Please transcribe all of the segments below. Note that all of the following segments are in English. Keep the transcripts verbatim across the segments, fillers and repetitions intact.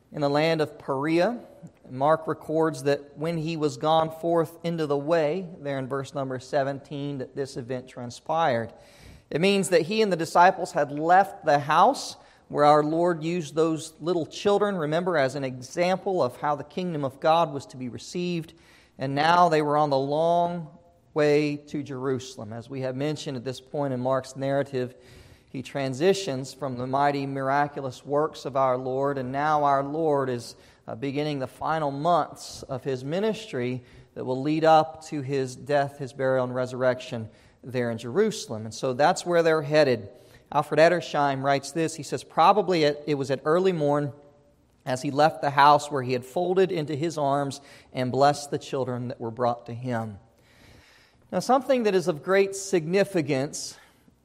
in the land of Perea. Mark records that when he was gone forth into the way, there in verse number seventeen, that this event transpired. It means that he and the disciples had left the house where our Lord used those little children, remember, as an example of how the kingdom of God was to be received. And now they were on the long way to Jerusalem. As we have mentioned at this point in Mark's narrative, he transitions from the mighty, miraculous works of our Lord, and now our Lord is uh, beginning the final months of His ministry that will lead up to His death, His burial, and resurrection there in Jerusalem. And so that's where they're headed. Alfred Edersheim writes this. He says, probably it, it was at early morn as he left the house where he had folded into his arms and blessed the children that were brought to him. Now, something that is of great significance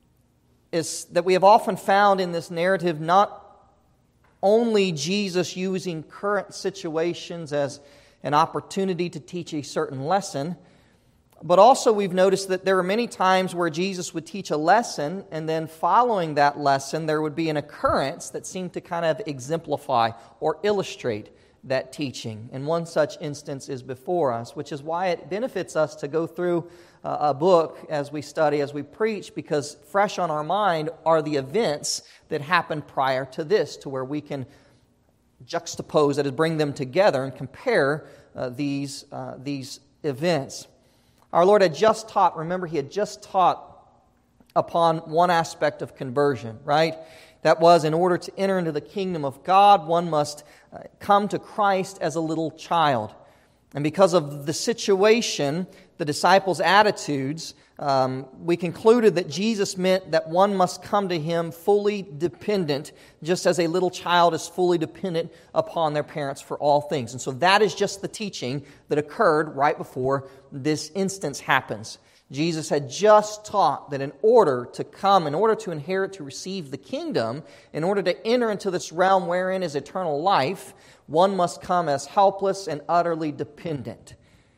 is that we have often found in this narrative not only Jesus using current situations as an opportunity to teach a certain lesson, but also we've noticed that there are many times where Jesus would teach a lesson, and then following that lesson there would be an occurrence that seemed to kind of exemplify or illustrate that teaching. And one such instance is before us, which is why it benefits us to go through a book as we study, as we preach, because fresh on our mind are the events that happened prior to this, to where we can juxtapose, that is, bring them together and compare uh, these, uh, these events. Our Lord had just taught, remember, He had just taught upon one aspect of conversion, right? That was, in order to enter into the kingdom of God, one must uh, come to Christ as a little child. And because of the situation, the disciples' attitudes, um, we concluded that Jesus meant that one must come to Him fully dependent, just as a little child is fully dependent upon their parents for all things. And so that is just the teaching that occurred right before this instance happens. Jesus had just taught that in order to come, in order to inherit, to receive the kingdom, in order to enter into this realm wherein is eternal life, one must come as helpless and utterly dependent.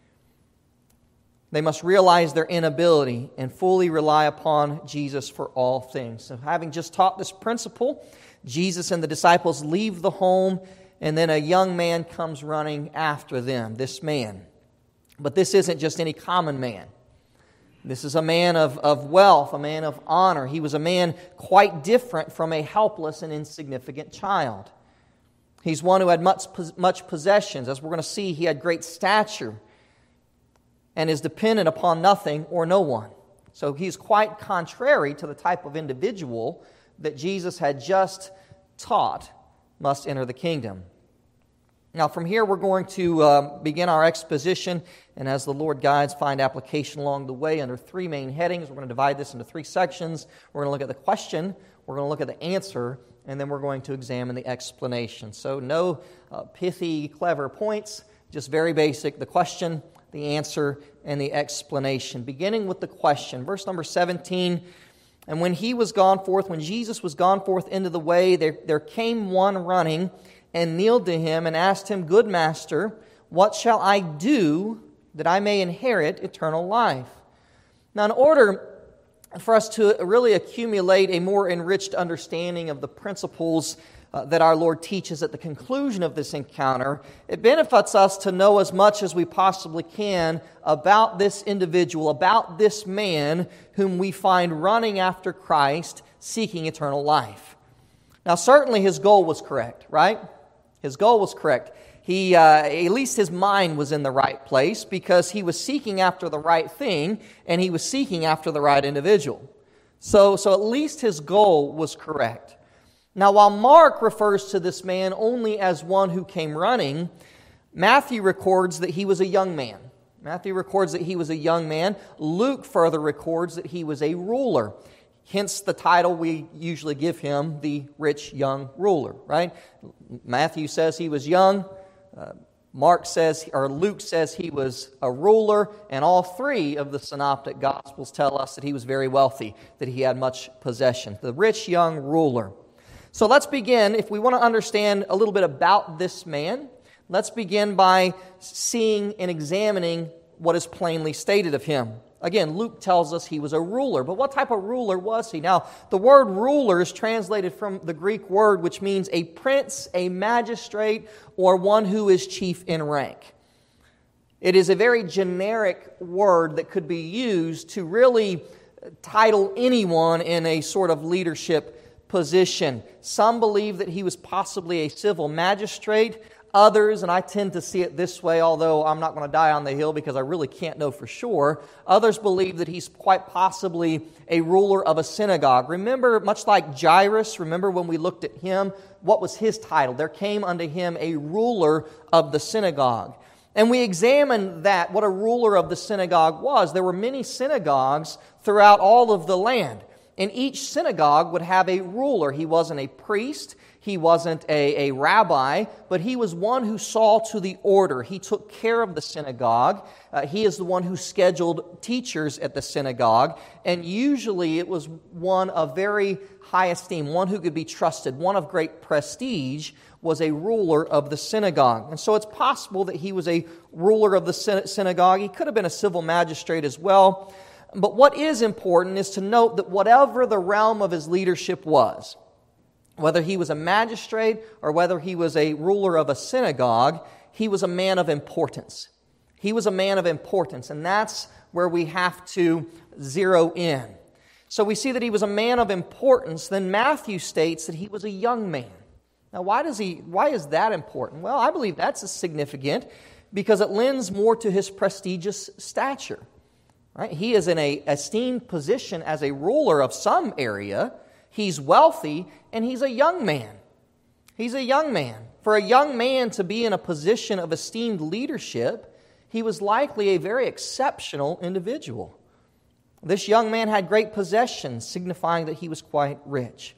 They must realize their inability and fully rely upon Jesus for all things. So having just taught this principle, Jesus and the disciples leave the home, and then a young man comes running after them, this man. But this isn't just any common man. This is a man of, of wealth, a man of honor. He was a man quite different from a helpless and insignificant child. He's one who had much, much possessions. As we're going to see, he had great stature and is dependent upon nothing or no one. So he's quite contrary to the type of individual that Jesus had just taught must enter the kingdom. Now from here we're going to uh, begin our exposition, and as the Lord guides, find application along the way under three main headings. We're going to divide this into three sections. We're going to look at the question, we're going to look at the answer, and then we're going to examine the explanation. So no uh, pithy, clever points, just very basic, the question, the answer, and the explanation. Beginning with the question, verse number seventeen, and when he was gone forth, when Jesus was gone forth into the way, there, there came one running and kneeled to him and asked him, Good Master, what shall I do that I may inherit eternal life? Now, in order for us to really accumulate a more enriched understanding of the principles uh, that our Lord teaches at the conclusion of this encounter, it benefits us to know as much as we possibly can about this individual, about this man whom we find running after Christ, seeking eternal life. Now, certainly his goal was correct, right? His goal was correct. He, uh, at least his mind was in the right place because he was seeking after the right thing and he was seeking after the right individual. So, so at least his goal was correct. Now, while Mark refers to this man only as one who came running, Matthew records that he was a young man. Matthew records that he was a young man. Luke further records that he was a ruler. Hence the title we usually give him, the rich young ruler, right? Matthew says he was young. Uh, Mark says, or Luke says he was a ruler, and all three of the synoptic gospels tell us that he was very wealthy, that he had much possession. The rich young ruler. So let's begin, if we want to understand a little bit about this man, let's begin by seeing and examining what is plainly stated of him. Again, Luke tells us he was a ruler, but what type of ruler was he? Now, the word ruler is translated from the Greek word which means a prince, a magistrate, or one who is chief in rank. It is a very generic word that could be used to really title anyone in a sort of leadership position. Some believe that he was possibly a civil magistrate. Others, and I tend to see it this way, although I'm not going to die on the hill because I really can't know for sure, others believe that he's quite possibly a ruler of a synagogue. Remember, much like Jairus, remember when we looked at him, what was his title? There came unto him a ruler of the synagogue. And we examined that, what a ruler of the synagogue was. There were many synagogues throughout all of the land, and each synagogue would have a ruler. He wasn't a priest. He wasn't a, a rabbi, but he was one who saw to the order. He took care of the synagogue. Uh, he is the one who scheduled teachers at the synagogue. And usually it was one of very high esteem, one who could be trusted, one of great prestige, was a ruler of the synagogue. And so it's possible that he was a ruler of the synagogue. He could have been a civil magistrate as well. But what is important is to note that whatever the realm of his leadership was, whether he was a magistrate or whether he was a ruler of a synagogue, he was a man of importance. He was a man of importance, and that's where we have to zero in. So we see that he was a man of importance. Then Matthew states that he was a young man. Now, why does he? Why is that important? Well, I believe that's significant because it lends more to his prestigious stature. Right? He is in an esteemed position as a ruler of some area. He's wealthy, and he's a young man. He's a young man. For a young man to be in a position of esteemed leadership, he was likely a very exceptional individual. This young man had great possessions, signifying that he was quite rich.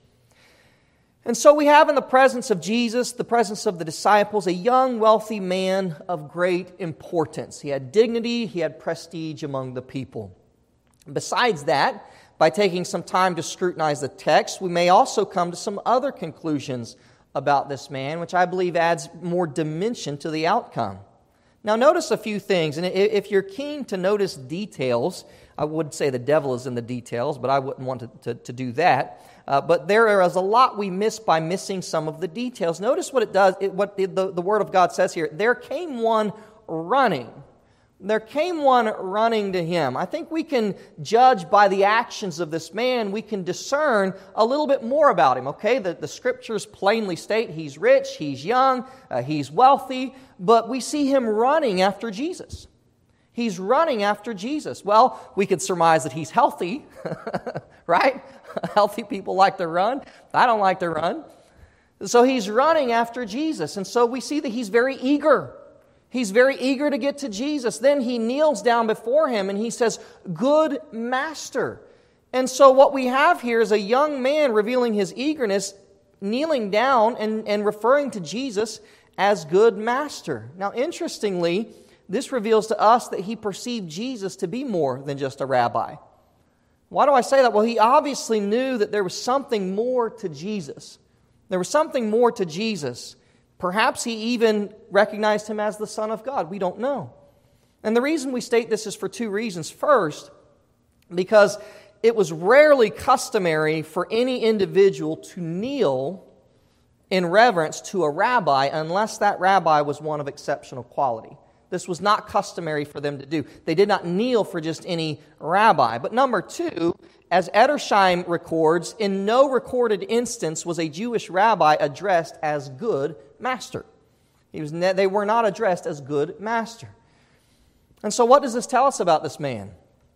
And so we have in the presence of Jesus, the presence of the disciples, a young, wealthy man of great importance. He had dignity, he had prestige among the people. Besides that, by taking some time to scrutinize the text, we may also come to some other conclusions about this man, which I believe adds more dimension to the outcome. Now, notice a few things, and if you're keen to notice details, I would say the devil is in the details, but I wouldn't want to, to, to do that. Uh, but there is a lot we miss by missing some of the details. Notice what it does, it, what the, the Word of God says here. There came one running. There came one running to him. I think we can judge by the actions of this man. We can discern a little bit more about him, okay? The, the Scriptures plainly state he's rich, he's young, uh, he's wealthy, but we see him running after Jesus. He's running after Jesus. Well, we could surmise that he's healthy, right? Healthy people like to run. I don't like to run. So he's running after Jesus. And so we see that he's very eager. He's very eager to get to Jesus. Then he kneels down before him and he says, "Good Master." And so what we have here is a young man revealing his eagerness, kneeling down and, and referring to Jesus as Good Master. Now, interestingly, this reveals to us that he perceived Jesus to be more than just a rabbi. Why do I say that? Well, he obviously knew that there was something more to Jesus. There was something more to Jesus. Perhaps he even recognized him as the Son of God. We don't know. And the reason we state this is for two reasons. First, because it was rarely customary for any individual to kneel in reverence to a rabbi unless that rabbi was one of exceptional quality. This was not customary for them to do. They did not kneel for just any rabbi. But number two, as Edersheim records, in no recorded instance was a Jewish rabbi addressed as Good Master. He was ne- they were not addressed as Good Master. And so what does this tell us about this man?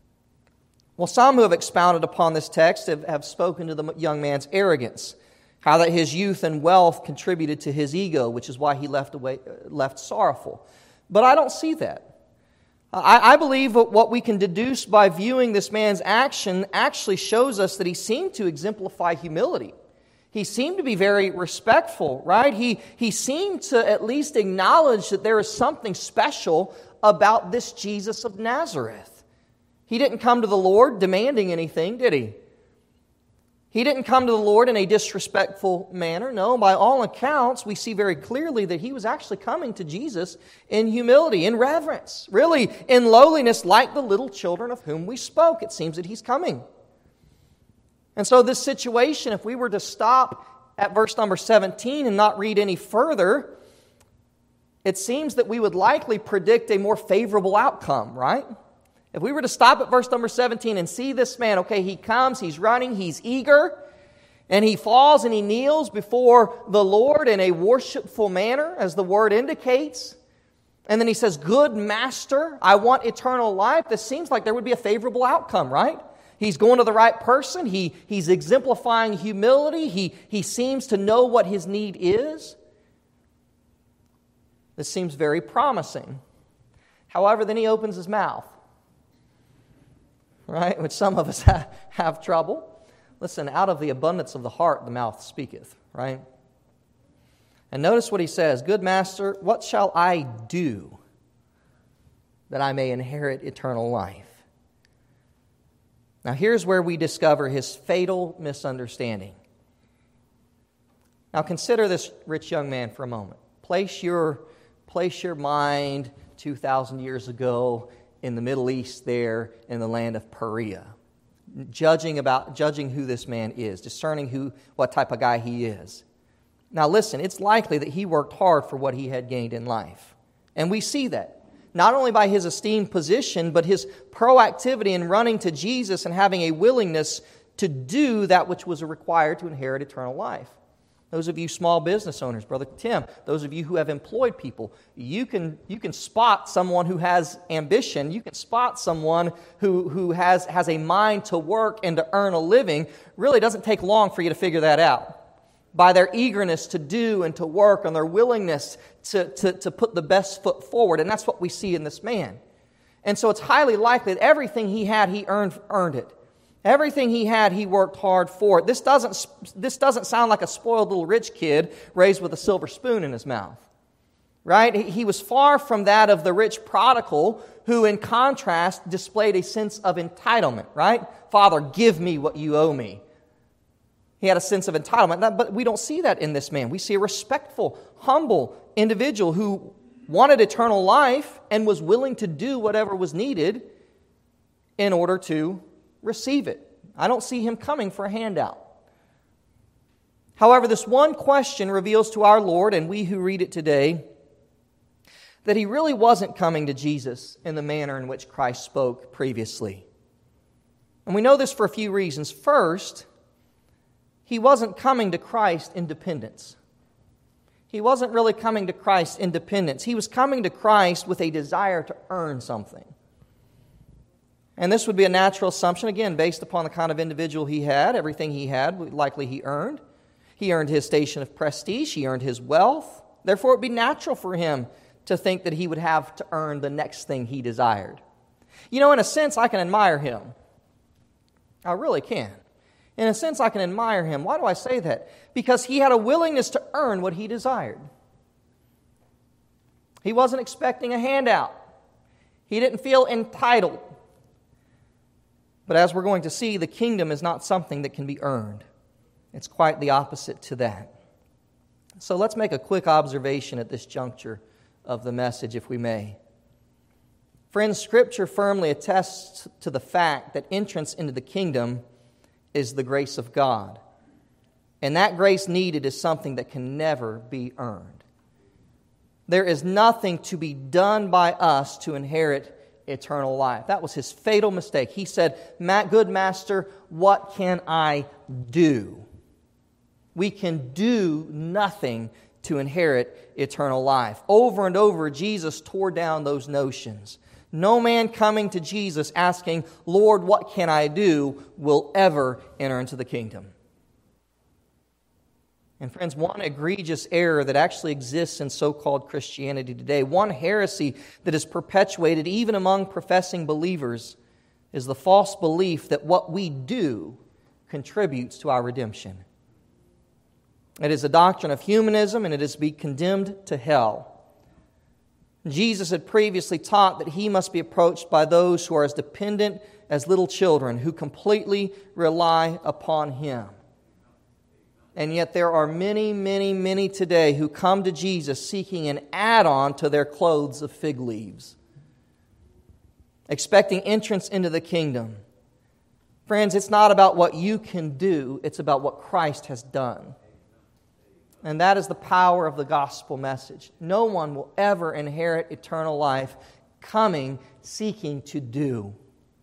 Well, some who have expounded upon this text have, have spoken to the young man's arrogance, how that his youth and wealth contributed to his ego, which is why he left away, left sorrowful. But I don't see that. I, I believe that what we can deduce by viewing this man's action actually shows us that he seemed to exemplify humility. He seemed to be very respectful, right? He, he seemed to at least acknowledge that there is something special about this Jesus of Nazareth. He didn't come to the Lord demanding anything, did he? He didn't come to the Lord in a disrespectful manner. No, by all accounts, we see very clearly that he was actually coming to Jesus in humility, in reverence, really in lowliness, like the little children of whom we spoke. It seems that he's coming. And so this situation, if we were to stop at verse number seventeen and not read any further, it seems that we would likely predict a more favorable outcome, right? If we were to stop at verse number seventeen and see this man, okay, he comes, he's running, he's eager, and he falls and he kneels before the Lord in a worshipful manner, as the word indicates. And then he says, "Good master, I want eternal life." This seems like there would be a favorable outcome, right? He's going to the right person. He, he's exemplifying humility. He, he seems to know what his need is. This seems very promising. However, then he opens his mouth, right? Which some of us have, have trouble. Listen, out of the abundance of the heart, the mouth speaketh, right? And notice what he says, "Good master, what shall I do that I may inherit eternal life?" Now here's where we discover his fatal misunderstanding. Now consider this rich young man for a moment. Place your, place your mind two thousand years ago in the Middle East there in the land of Perea. Judging about judging who this man is, discerning who what type of guy he is. Now listen, it's likely that he worked hard for what he had gained in life. And we see that. Not only by his esteemed position, but his proactivity in running to Jesus and having a willingness to do that which was required to inherit eternal life. Those of you small business owners, Brother Tim, those of you who have employed people, you can you can spot someone who has ambition. You can spot someone who, who has, has a mind to work and to earn a living. Really doesn't take long for you to figure that out. By their eagerness to do and to work and their willingness to, to, to put the best foot forward. And that's what we see in this man. And so it's highly likely that everything he had, he earned, earned it. Everything he had, he worked hard for it. This doesn't, this doesn't sound like a spoiled little rich kid raised with a silver spoon in his mouth. Right? He was far from that of the rich prodigal who, in contrast, displayed a sense of entitlement. Right? "Father, give me what you owe me." He had a sense of entitlement, but we don't see that in this man. We see a respectful, humble individual who wanted eternal life and was willing to do whatever was needed in order to receive it. I don't see him coming for a handout. However, this one question reveals to our Lord, and we who read it today, that he really wasn't coming to Jesus in the manner in which Christ spoke previously. And we know this for a few reasons. First, he wasn't coming to Christ in dependence. He wasn't really coming to Christ in dependence. He was coming to Christ with a desire to earn something. And this would be a natural assumption, again, based upon the kind of individual he had. Everything he had, likely he earned. He earned his station of prestige. He earned his wealth. Therefore, it would be natural for him to think that he would have to earn the next thing he desired. You know, in a sense, I can admire him. I really can. In a sense, I can admire him. Why do I say that? Because he had a willingness to earn what he desired. He wasn't expecting a handout. He didn't feel entitled. But as we're going to see, the kingdom is not something that can be earned. It's quite the opposite to that. So let's make a quick observation at this juncture of the message, if we may. Friends, Scripture firmly attests to the fact that entrance into the kingdom is the grace of God. And that grace needed is something that can never be earned. There is nothing to be done by us to inherit eternal life. That was his fatal mistake. He said, "Good master, what can I do?" We can do nothing to inherit eternal life. Over and over, Jesus tore down those notions. No man coming to Jesus asking, "Lord, what can I do?" will ever enter into the kingdom. And friends, one egregious error that actually exists in so-called Christianity today, one heresy that is perpetuated even among professing believers, is the false belief that what we do contributes to our redemption. It is a doctrine of humanism, and it is to be condemned to hell. Jesus had previously taught that he must be approached by those who are as dependent as little children, who completely rely upon him. And yet there are many, many, many today who come to Jesus seeking an add-on to their clothes of fig leaves, expecting entrance into the kingdom. Friends, it's not about what you can do, it's about what Christ has done. And that is the power of the gospel message. No one will ever inherit eternal life coming, seeking to do.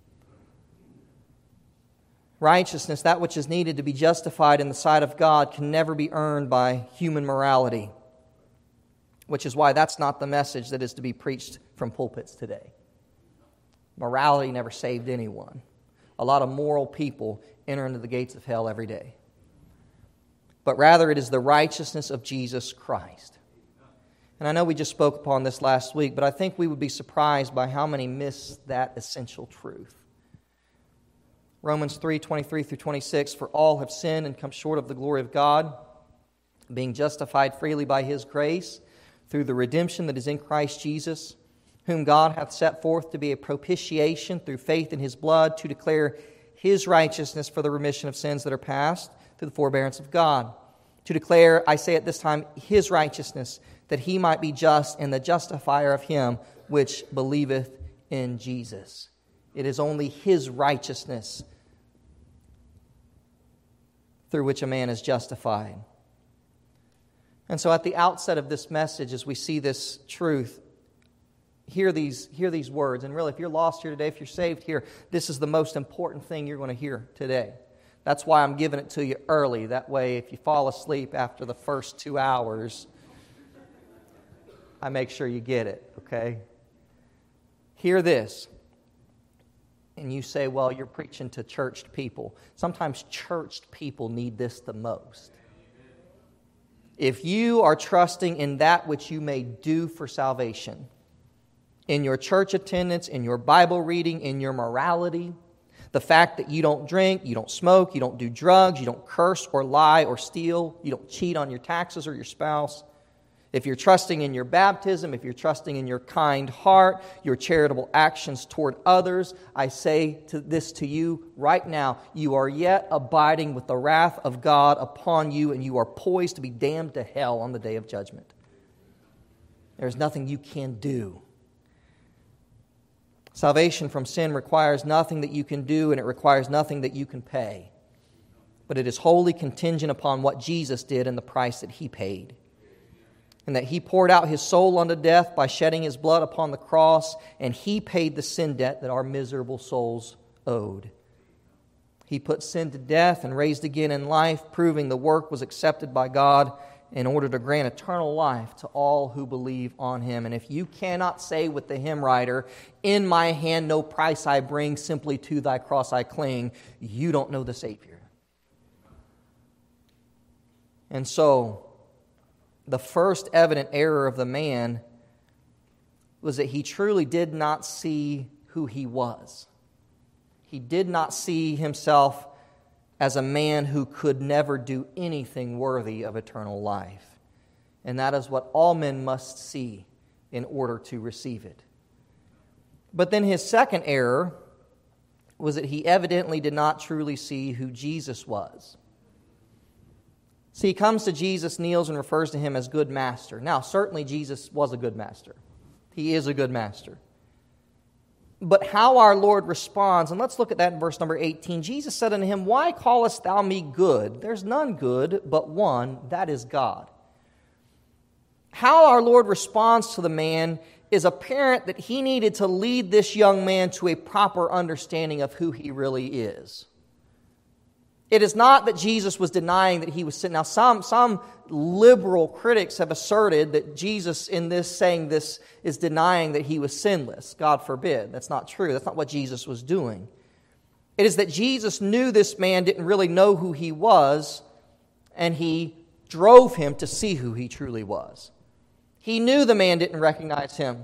Righteousness, that which is needed to be justified in the sight of God, can never be earned by human morality, which is why that's not the message that is to be preached from pulpits today. Morality never saved anyone. A lot of moral people enter into the gates of hell every day. But rather it is the righteousness of Jesus Christ. And I know we just spoke upon this last week, but I think we would be surprised by how many miss that essential truth. Romans three, twenty-three through twenty-six, for all have sinned and come short of the glory of God, being justified freely by His grace, through the redemption that is in Christ Jesus, whom God hath set forth to be a propitiation through faith in His blood, to declare His righteousness for the remission of sins that are past, through the forbearance of God. To declare, I say at this time, His righteousness, that He might be just and the justifier of him which believeth in Jesus. It is only His righteousness through which a man is justified. And so at the outset of this message, as we see this truth, hear these, hear these words. And really, if you're lost here today, if you're saved here, this is the most important thing you're going to hear today. That's why I'm giving it to you early. That way, if you fall asleep after the first two hours, I make sure you get it, okay? Hear this. And you say, well, you're preaching to churched people. Sometimes churched people need this the most. If you are trusting in that which you may do for salvation, in your church attendance, in your Bible reading, in your morality, the fact that you don't drink, you don't smoke, you don't do drugs, you don't curse or lie or steal, you don't cheat on your taxes or your spouse, if you're trusting in your baptism, if you're trusting in your kind heart, your charitable actions toward others, I say to this to you right now, you are yet abiding with the wrath of God upon you, and you are poised to be damned to hell on the day of judgment. There's nothing you can do. Salvation from sin requires nothing that you can do, and it requires nothing that you can pay. But it is wholly contingent upon what Jesus did and the price that He paid. And that He poured out His soul unto death by shedding His blood upon the cross, and He paid the sin debt that our miserable souls owed. He put sin to death and raised again in life, proving the work was accepted by God in order to grant eternal life to all who believe on Him. And if you cannot say with the hymn writer, in my hand no price I bring, simply to thy cross I cling, you don't know the Savior. And so, the first evident error of the man was that he truly did not see who he was. He did not see himself as a man who could never do anything worthy of eternal life. And that is what all men must see in order to receive it. But then his second error was that he evidently did not truly see who Jesus was. See, he comes to Jesus, kneels, and refers to Him as good master. Now, certainly Jesus was a good master. He is a good master. But how our Lord responds, and let's look at that in verse number eighteen. Jesus said unto him, why callest thou me good? There's none good but one, that is God. How our Lord responds to the man is apparent that He needed to lead this young man to a proper understanding of who he really is. It is not that Jesus was denying that He was sin. Now, some, some liberal critics have asserted that Jesus, in this saying this, is denying that He was sinless. God forbid. That's not true. That's not what Jesus was doing. It is that Jesus knew this man didn't really know who he was, and He drove him to see who he truly was. He knew the man didn't recognize Him.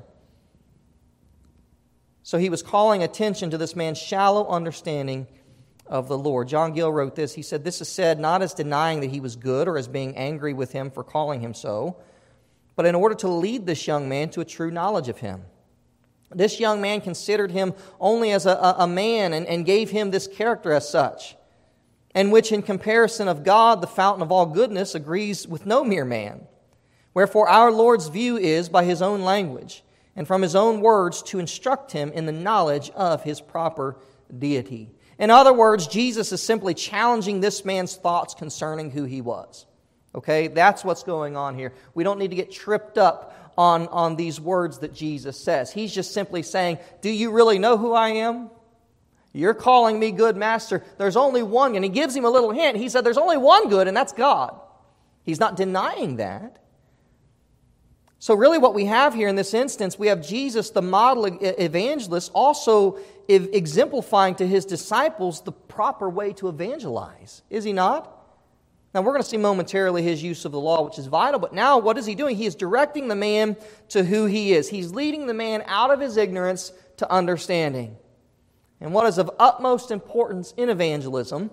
So He was calling attention to this man's shallow understanding of the Lord. John Gill wrote this. He said, this is said not as denying that He was good or as being angry with Him for calling Him so, but in order to lead this young man to a true knowledge of Him. This young man considered Him only as a, a man and, and gave Him this character as such. and which in comparison of God, the fountain of all goodness, agrees with no mere man. Wherefore our Lord's view is by His own language, and from His own words to instruct him in the knowledge of His proper deity. In other words, Jesus is simply challenging this man's thoughts concerning who He was. Okay, that's what's going on here. We don't need to get tripped up on, on these words that Jesus says. He's just simply saying, do you really know who I am? You're calling me good master. There's only one. And He gives him a little hint. He said there's only one good, and that's God. He's not denying that. So really what we have here in this instance, we have Jesus, the model evangelist, also exemplifying to His disciples the proper way to evangelize. Is He not? Now, we're going to see momentarily His use of the law, which is vital. But now, what is He doing? He is directing the man to who he is. He's leading the man out of his ignorance to understanding. And what is of utmost importance in evangelism,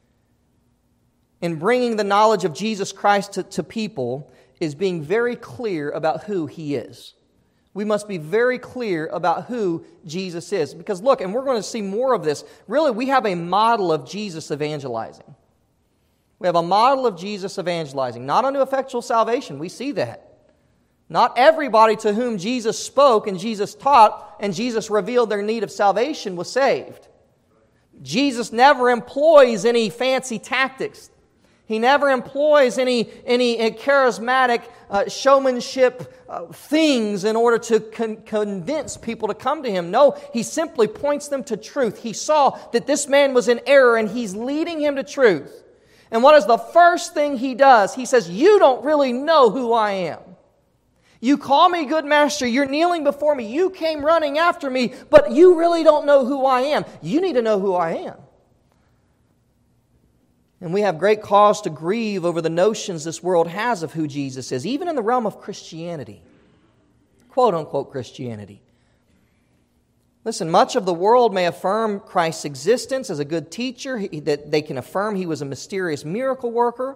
in bringing the knowledge of Jesus Christ to, to people, is being very clear about who He is. We must be very clear about who Jesus is. Because look, and we're going to see more of this. Really, we have a model of Jesus evangelizing. We have a model of Jesus evangelizing, not unto effectual salvation. We see that. Not everybody to whom Jesus spoke and Jesus taught and Jesus revealed their need of salvation was saved. Jesus never employs any fancy tactics. He never employs any, any charismatic uh, showmanship uh, things in order to con- convince people to come to Him. No, He simply points them to truth. He saw that this man was in error and He's leading him to truth. And what is the first thing He does? He says, you don't really know who I am. You call me good master. You're kneeling before me. You came running after me, but you really don't know who I am. You need to know who I am. And we have great cause to grieve over the notions this world has of who Jesus is, even in the realm of Christianity, quote-unquote Christianity. Listen, much of the world may affirm Christ's existence as a good teacher, that they can affirm He was a mysterious miracle worker.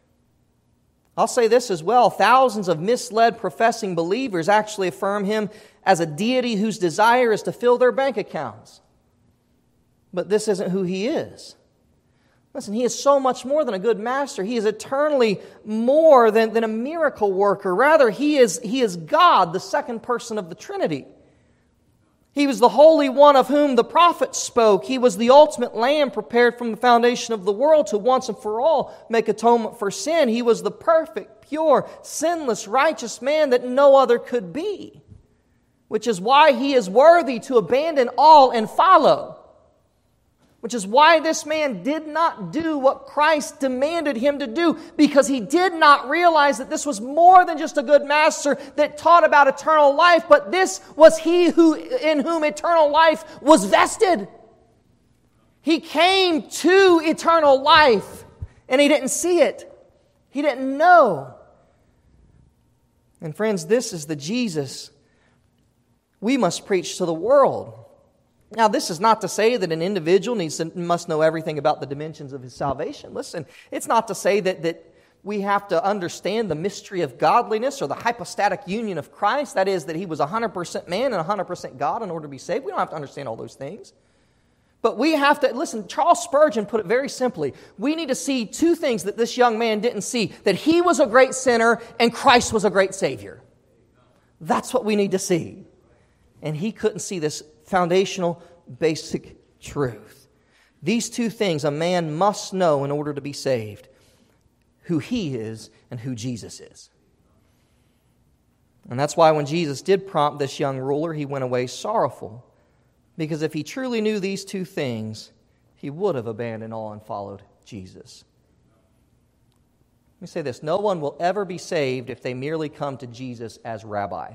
I'll say this as well. Thousands of misled professing believers actually affirm Him as a deity whose desire is to fill their bank accounts. But this isn't who He is. Listen, He is so much more than a good master. He is eternally more than, than a miracle worker. Rather, he is, he is God, the second person of the Trinity. He was the Holy One of whom the prophets spoke. He was the ultimate Lamb prepared from the foundation of the world to once and for all make atonement for sin. He was the perfect, pure, sinless, righteous man that no other could be, which is why He is worthy to abandon all and follow. Which is why this man did not do what Christ demanded him to do, because he did not realize that this was more than just a good master that taught about eternal life, but this was He who in whom eternal life was vested. He came to eternal life, and he didn't see it. He didn't know. And friends, this is the Jesus we must preach to the world. Now, this is not to say that an individual needs to, must know everything about the dimensions of his salvation. Listen, it's not to say that, that we have to understand the mystery of godliness or the hypostatic union of Christ. That is, that He was one hundred percent man and one hundred percent God in order to be saved. We don't have to understand all those things. But we have to, listen, Charles Spurgeon put it very simply. We need to see two things that this young man didn't see. That he was a great sinner and Christ was a great Savior. That's what we need to see. And he couldn't see this foundational, basic truth. These two things a man must know in order to be saved. Who he is and who Jesus is. And that's why when Jesus did prompt this young ruler, he went away sorrowful. Because if he truly knew these two things, he would have abandoned all and followed Jesus. Let me say this. No one will ever be saved if they merely come to Jesus as rabbi.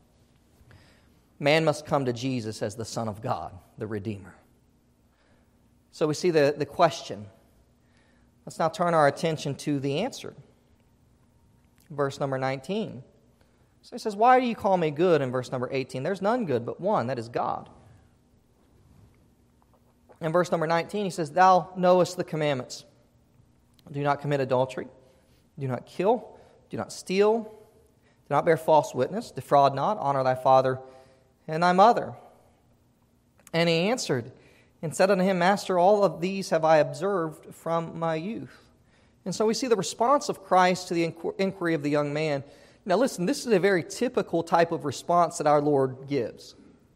Man must come to Jesus as the Son of God, the Redeemer. So we see the, the question. Let's now turn our attention to the answer. Verse number nineteen. So he says, why do you call me good? In verse number eighteen, there's none good but one, that is God. In verse number nineteen, he says, thou knowest the commandments. Do not commit adultery. Do not kill. Do not steal. Do not bear false witness. Defraud not. Honor thy father and thy mother. And he answered, and said unto him, Master, all of these have I observed from my youth. And so we see the response of Christ to the inquiry of the young man. Now listen, this is a very typical type of response that our Lord gives.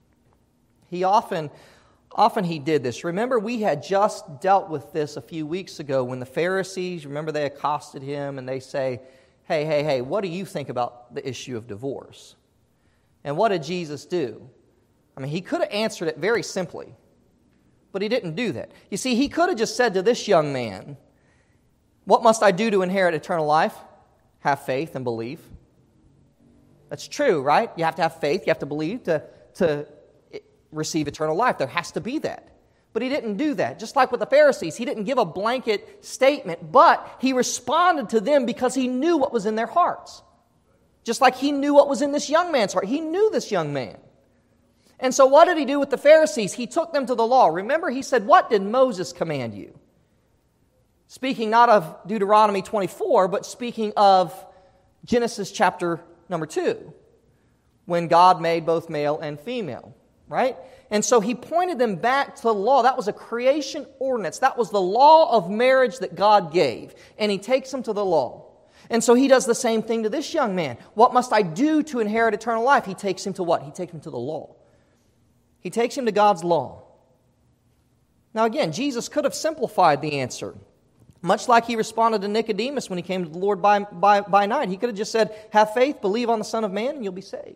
He often, often he did this. Remember, we had just dealt with this a few weeks ago when the Pharisees, remember they accosted him and they say, hey, hey, hey, what do you think about the issue of divorce? And what did Jesus do? I mean, he could have answered it very simply, but he didn't do that. You see, he could have just said to this young man, what must I do to inherit eternal life? Have faith and believe. That's true, right? You have to have faith, you have to believe to, to receive eternal life. There has to be that. But he didn't do that. Just like with the Pharisees, he didn't give a blanket statement, but he responded to them because he knew what was in their hearts. Just like he knew what was in this young man's heart. He knew this young man. And so what did he do with the Pharisees? He took them to the law. Remember, he said, what did Moses command you? Speaking not of Deuteronomy twenty-four, but speaking of Genesis chapter number two, when God made both male and female, right? And so he pointed them back to the law. That was a creation ordinance. That was the law of marriage that God gave. And he takes them to the law. And so he does the same thing to this young man. What must I do to inherit eternal life? He takes him to what? He takes him to the law. He takes him to God's law. Now again, Jesus could have simplified the answer. Much like he responded to Nicodemus when he came to the Lord by, by, by night. He could have just said, have faith, believe on the Son of Man, and you'll be saved.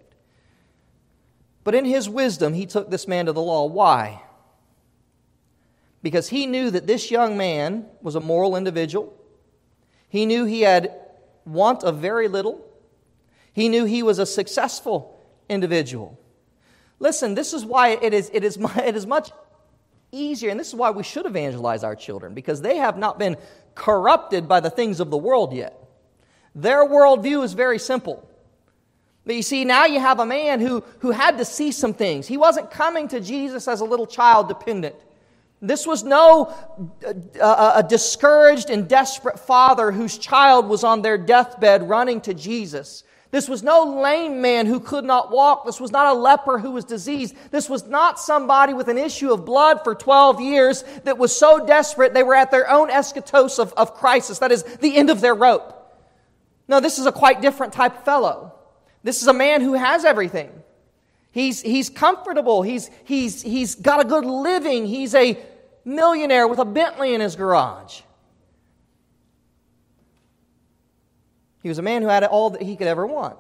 But in his wisdom, he took this man to the law. Why? Because he knew that this young man was a moral individual. He knew he had want of very little. He knew he was a successful individual. Listen, this is why it is, it is, it is much easier, and this is why we should evangelize our children, because they have not been corrupted by the things of the world yet. Their worldview is very simple. But you see, now you have a man who, who had to see some things. He wasn't coming to Jesus as a little child dependent. This was no uh, a discouraged and desperate father whose child was on their deathbed running to Jesus. This was no lame man who could not walk. This was not a leper who was diseased. This was not somebody with an issue of blood for twelve years that was so desperate they were at their own eschatos of, of crisis. That is, the end of their rope. No, this is a quite different type of fellow. This is a man who has everything. He's, he's comfortable. He's, he's, he's got a good living. He's a millionaire with a Bentley in his garage. He was a man who had all that he could ever want.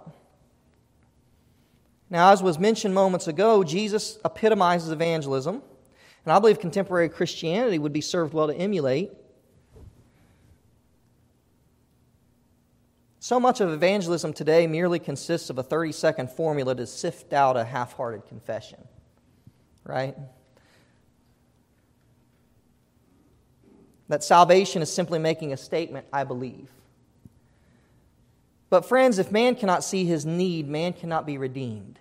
Now, as was mentioned moments ago, Jesus epitomizes evangelism. And I believe contemporary Christianity would be served well to emulate. So much of evangelism today merely consists of a thirty-second formula to sift out a half-hearted confession. Right? That salvation is simply making a statement, I believe. But friends, if man cannot see his need, man cannot be redeemed.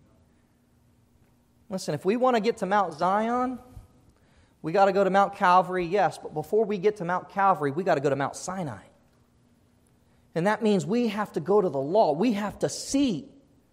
Listen, if we want to get to Mount Zion, we got to go to Mount Calvary, yes. But before we get to Mount Calvary, we got to go to Mount Sinai. And that means we have to go to the law. We have to see.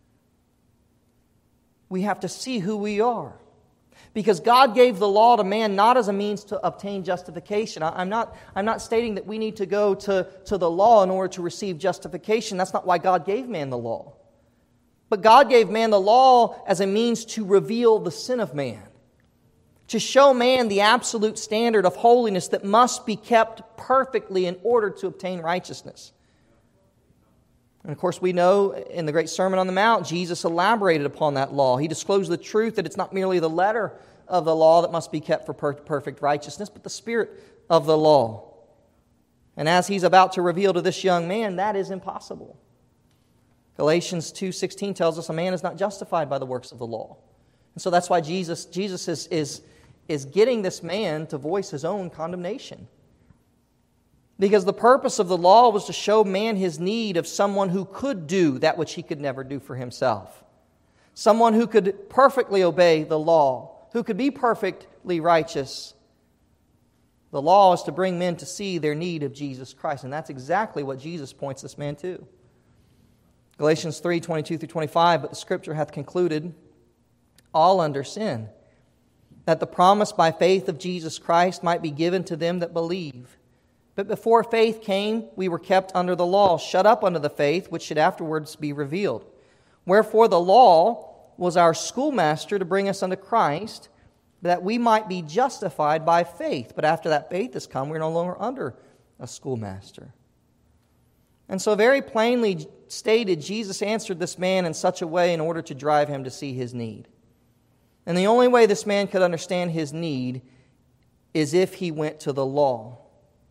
We have to see who we are. Because God gave the law to man not as a means to obtain justification. I'm not, I'm not stating that we need to go to, to the law in order to receive justification. That's not why God gave man the law. But God gave man the law as a means to reveal the sin of man. To show man the absolute standard of holiness that must be kept perfectly in order to obtain righteousness. And of course, we know in the great Sermon on the Mount, Jesus elaborated upon that law. He disclosed the truth that it's not merely the letter of the law that must be kept for per- perfect righteousness, but the spirit of the law. And as he's about to reveal to this young man, that is impossible. Galatians two sixteen tells us a man is not justified by the works of the law. And so that's why Jesus, Jesus is, is, is getting this man to voice his own condemnation. Because the purpose of the law was to show man his need of someone who could do that which he could never do for himself. Someone who could perfectly obey the law, who could be perfectly righteous. The law is to bring men to see their need of Jesus Christ, and that's exactly what Jesus points this man to. Galatians three twenty-two through twenty-five, but the Scripture hath concluded all under sin. that the promise by faith of Jesus Christ might be given to them that believe. But before faith came, we were kept under the law, shut up under the faith, which should afterwards be revealed. Wherefore the law was our schoolmaster to bring us unto Christ, that we might be justified by faith. But after that faith has come, we're no longer under a schoolmaster. And so very plainly stated, Jesus answered this man in such a way in order to drive him to see his need. And the only way this man could understand his need is if he went to the law.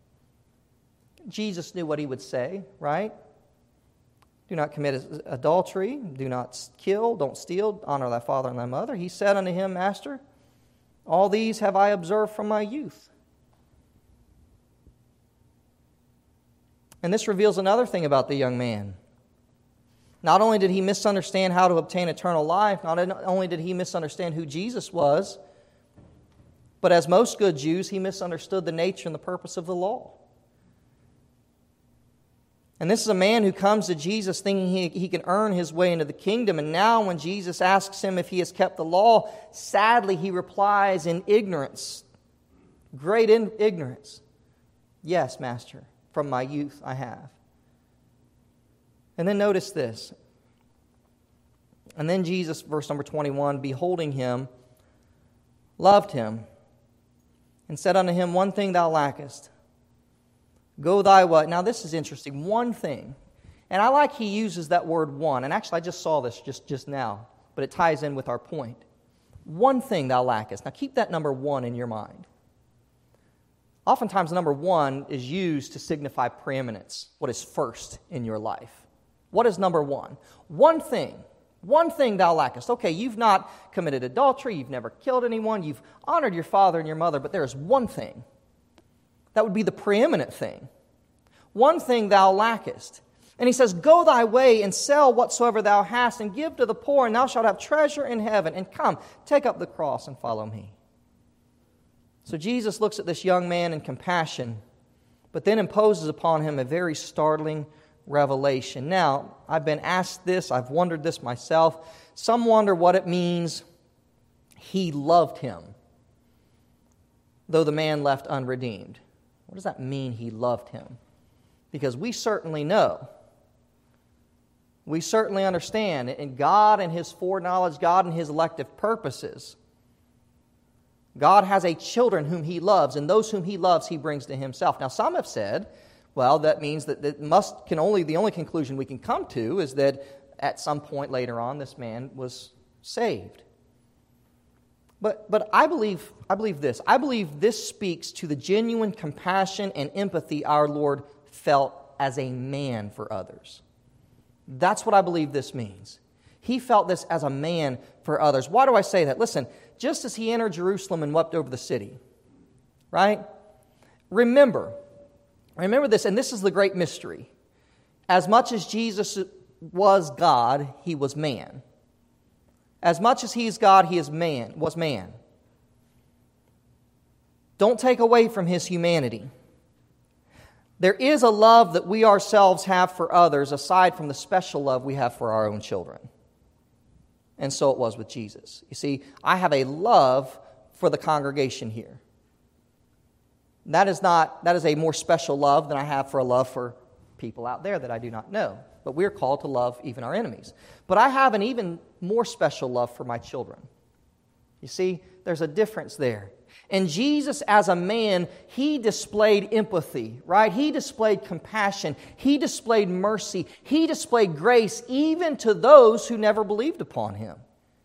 Jesus knew what he would say, right? Do not commit adultery, do not kill, don't steal, honor thy father and thy mother. He said unto him, Master, all these have I observed from my youth. And this reveals another thing about the young man. Not only did he misunderstand how to obtain eternal life, not only did he misunderstand who Jesus was, but as most good Jews, he misunderstood the nature and the purpose of the law. And this is a man who comes to Jesus thinking he, he can earn his way into the kingdom. And now when Jesus asks him if he has kept the law, sadly he replies in ignorance, great in, ignorance. Yes, Master, from my youth I have. And then notice this. And then Jesus, verse number twenty-one, beholding him, loved him, and said unto him, one thing thou lackest. Go thy way. Now this is interesting. One thing. And I like he uses that word one. And actually I just saw this just, just now. But it ties in with our point. One thing thou lackest. Now keep that number one in your mind. Oftentimes number one is used to signify preeminence. What is first in your life. What is number one? One thing. One thing thou lackest. Okay, you've not committed adultery. You've never killed anyone. You've honored your father and your mother. But there is one thing. That would be the preeminent thing. One thing thou lackest. And he says, go thy way and sell whatsoever thou hast and give to the poor, and thou shalt have treasure in heaven. And come, take up the cross and follow me. So Jesus looks at this young man in compassion, but then imposes upon him a very startling revelation. Now, I've been asked this, I've wondered this myself. Some wonder what it means he loved him, though the man left unredeemed. What does that mean, he loved him? Because we certainly know, we certainly understand, in God and His foreknowledge, God and His elective purposes, God has a children whom He loves, and those whom He loves He brings to Himself. Now, some have said, well, that means that that must can only the only conclusion we can come to is that at some point later on, this man was saved. But but I believe I believe this. I believe this speaks to the genuine compassion and empathy our Lord felt as a man for others. That's what I believe this means. He felt this as a man for others. Why do I say that? Listen, just as he entered Jerusalem and wept over the city, right? Remember, remember this, and this is the great mystery. As much as Jesus was God, He was man. As much as He is God, He is man, was man. Don't take away from His humanity. There is a love that we ourselves have for others aside from the special love we have for our own children. And so it was with Jesus. You see, I have a love for the congregation here. That is not, that is a more special love than I have for a love for people out there that I do not know. But we're called to love even our enemies. But I have an even more special love for my children. You see, there's a difference there. And Jesus, as a man, He displayed empathy, right? He displayed compassion. He displayed mercy. He displayed grace even to those who never believed upon Him.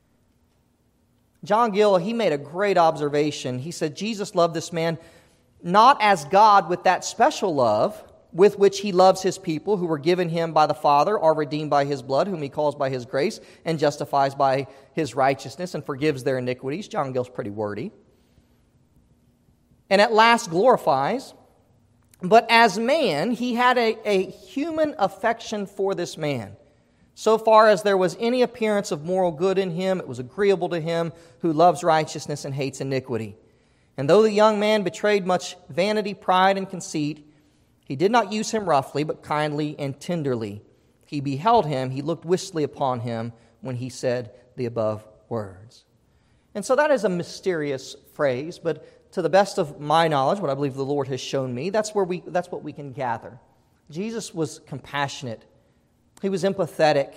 John Gill, he made a great observation. He said, Jesus loved this man not as God with that special love with which He loves His people who were given Him by the Father, are redeemed by His blood, whom He calls by His grace, and justifies by His righteousness, and forgives their iniquities. John Gill's pretty wordy. And at last glorifies. But as man, He had a, a human affection for this man. So far as there was any appearance of moral good in him, it was agreeable to Him who loves righteousness and hates iniquity. And though the young man betrayed much vanity, pride, and conceit, He did not use him roughly, but kindly and tenderly. He beheld him, He looked wistfully upon him when He said the above words. And so that is a mysterious phrase, but to the best of my knowledge, what I believe the Lord has shown me, that's where we that's what we can gather. Jesus was compassionate. He was empathetic.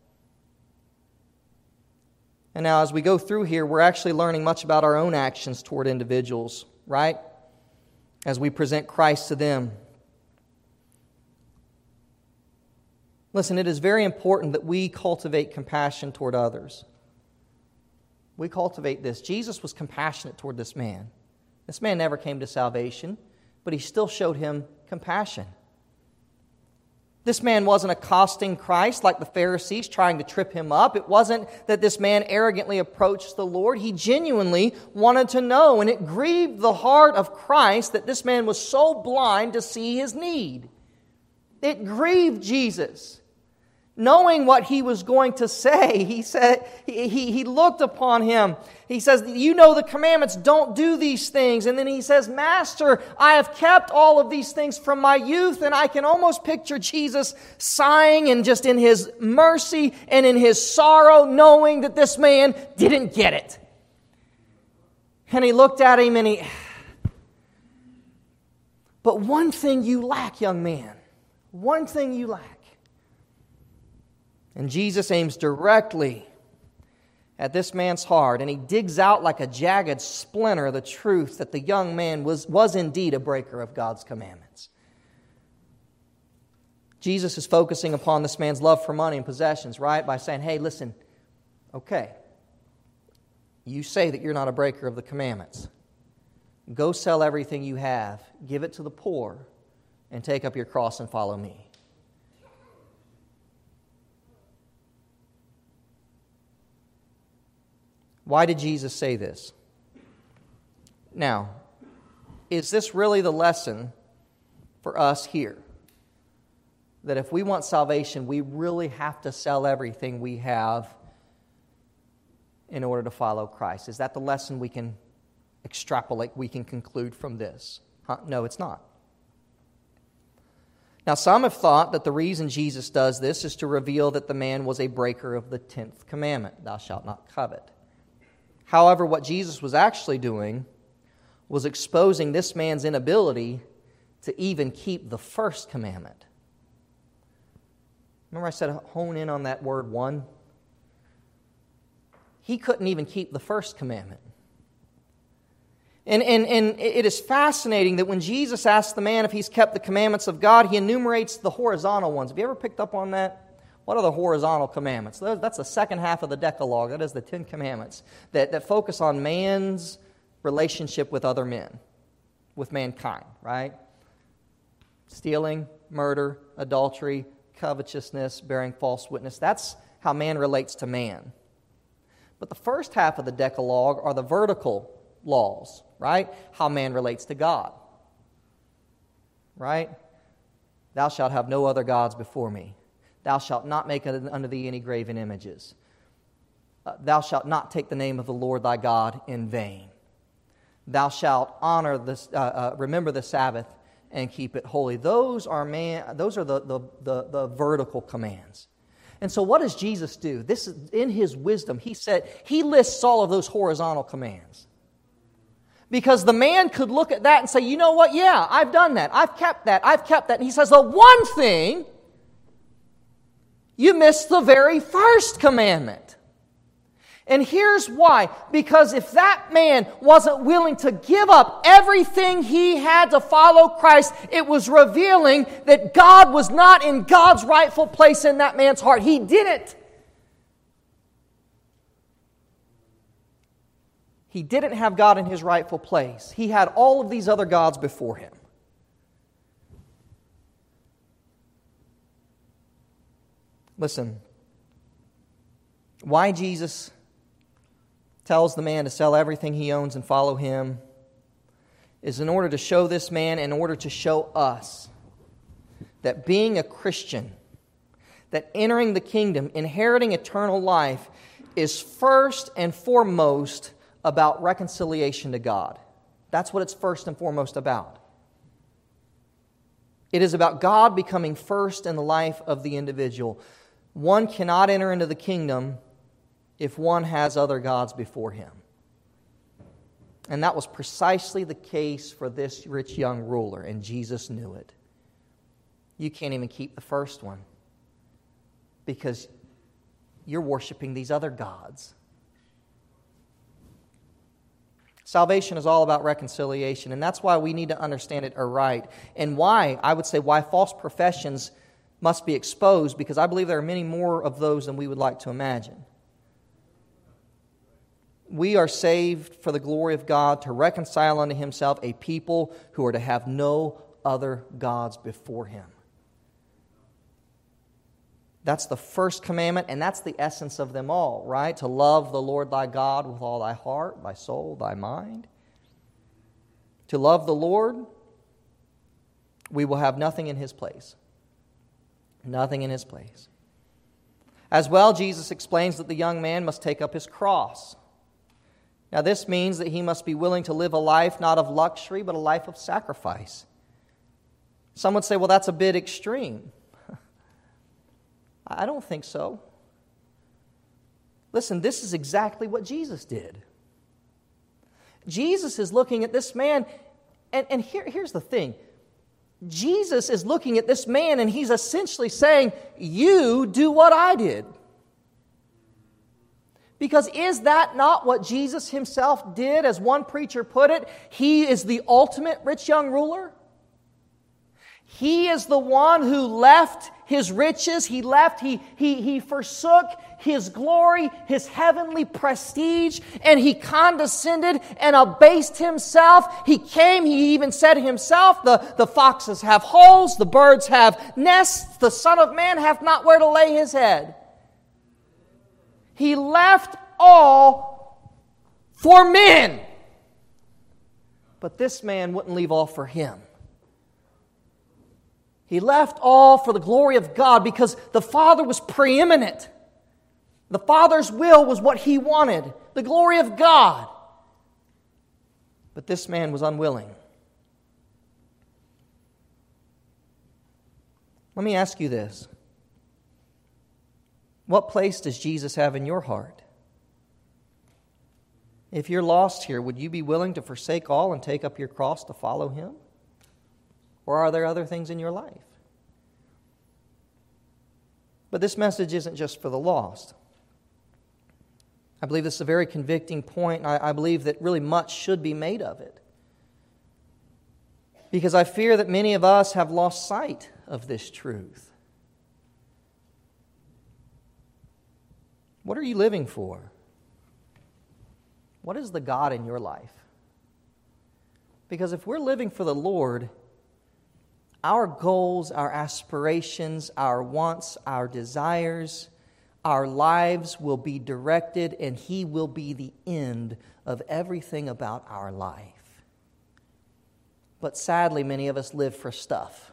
And now as we go through here, we're actually learning much about our own actions toward individuals, right? As we present Christ to them. Listen, it is very important that we cultivate compassion toward others. We cultivate this. Jesus was compassionate toward this man. This man never came to salvation, but he still showed him compassion. This man wasn't accosting Christ like the Pharisees, trying to trip him up. It wasn't that this man arrogantly approached the Lord. He genuinely wanted to know, and it grieved the heart of Christ that this man was so blind to see his need. It grieved Jesus. Knowing what he was going to say, he said, he, he, he looked upon him. He says, you know the commandments, don't do these things. And then he says, Master, I have kept all of these things from my youth. And I can almost picture Jesus sighing and just in his mercy and in his sorrow, knowing that this man didn't get it. And he looked at him and he, but one thing you lack, young man, one thing you lack. And Jesus aims directly at this man's heart, and he digs out like a jagged splinter the truth that the young man was, was indeed a breaker of God's commandments. Jesus is focusing upon this man's love for money and possessions, right? By saying, hey, listen, okay, you say that you're not a breaker of the commandments. Go sell everything you have, give it to the poor, and take up your cross and follow me. Why did Jesus say this? Now, is this really the lesson for us here? That if we want salvation, we really have to sell everything we have in order to follow Christ. Is that the lesson we can extrapolate, we can conclude from this? Huh? No, it's not. Now, some have thought that the reason Jesus does this is to reveal that the man was a breaker of the tenth commandment, thou shalt not covet. However, what Jesus was actually doing was exposing this man's inability to even keep the first commandment. Remember I said hone in on that word one? He couldn't even keep the first commandment. And, and, and it is fascinating that when Jesus asks the man if he's kept the commandments of God, he enumerates the horizontal ones. Have you ever picked up on that? What are the horizontal commandments? That's the second half of the Decalogue. That is the Ten Commandments that, that focus on man's relationship with other men, with mankind, right? Stealing, murder, adultery, covetousness, bearing false witness. That's how man relates to man. But the first half of the Decalogue are the vertical laws, right? How man relates to God, right? Thou shalt have no other gods before me. Thou shalt not make unto thee any graven images. Uh, thou shalt not take the name of the Lord thy God in vain. Thou shalt honor this, uh, uh, remember the Sabbath and keep it holy. Those are man. Those are the, the, the, the vertical commands. And so, what does Jesus do? This is in His wisdom. He said He lists all of those horizontal commands. Because the man could look at that and say, you know what? Yeah, I've done that. I've kept that. I've kept that. And He says, the one thing, you missed the very first commandment. And here's why. Because if that man wasn't willing to give up everything he had to follow Christ, it was revealing that God was not in God's rightful place in that man's heart. He didn't. He didn't have God in His rightful place. He had all of these other gods before him. Listen, why Jesus tells the man to sell everything he owns and follow Him is in order to show this man, in order to show us that being a Christian, that entering the kingdom, inheriting eternal life, is first and foremost about reconciliation to God. That's what it's first and foremost about. It is about God becoming first in the life of the individual. One cannot enter into the kingdom if one has other gods before him. And that was precisely the case for this rich young ruler, and Jesus knew it. You can't even keep the first one because you're worshiping these other gods. Salvation is all about reconciliation, and that's why we need to understand it aright. And why, I would say, why false professions must be exposed, because I believe there are many more of those than we would like to imagine. We are saved for the glory of God to reconcile unto Himself a people who are to have no other gods before Him. That's the first commandment, and that's the essence of them all, right? To love the Lord thy God with all thy heart, thy soul, thy mind. To love the Lord, we will have nothing in His place. Nothing in His place. As well, Jesus explains that the young man must take up his cross. Now, this means that he must be willing to live a life not of luxury, but a life of sacrifice. Some would say, well, that's a bit extreme. I don't think so. Listen, this is exactly what Jesus did. Jesus is looking at this man, and, and here, here's the thing. Jesus is looking at this man, and He's essentially saying, you do what I did. Because is that not what Jesus Himself did? As one preacher put it, He is the ultimate rich young ruler. He is the one who left His riches. He left, he, he, he forsook His glory, His heavenly prestige, and He condescended and abased Himself. He came, He even said Himself, the, the foxes have holes, the birds have nests, the Son of Man hath not where to lay His head. He left all for men. But this man wouldn't leave all for Him. He left all for the glory of God because the Father was preeminent. The Father's will was what He wanted, the glory of God. But this man was unwilling. Let me ask you this. What place does Jesus have in your heart? If you're lost here, would you be willing to forsake all and take up your cross to follow Him? Or are there other things in your life? But this message isn't just for the lost. I believe this is a very convicting point, and I, I believe that really much should be made of it. Because I fear that many of us have lost sight of this truth. What are you living for? What is the God in your life? Because if we're living for the Lord, our goals, our aspirations, our wants, our desires, our lives will be directed, and He will be the end of everything about our life. But sadly, many of us live for stuff.